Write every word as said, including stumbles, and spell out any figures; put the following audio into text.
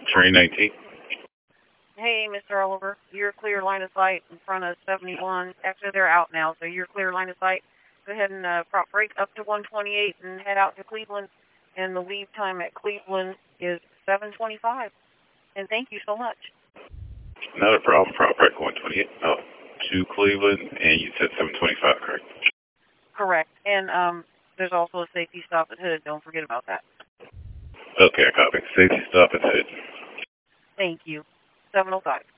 Train nineteen. Hey, Mister Oliver, you're clear line of sight in front of seventy-one. Actually, they're out now, so you're clear line of sight. Go ahead and uh, prop brake up to one twenty-eight and head out to Cleveland. And the leave time at Cleveland is seven twenty-five. And thank you so much. Not a problem. Prop break one twenty-eight. Oh, to Cleveland, and you said seven twenty-five, correct? Correct. And um, there's also a safety stop at Hood. Don't forget about that. Okay, I copy. Safety stop at Hood. Thank you. seven oh five.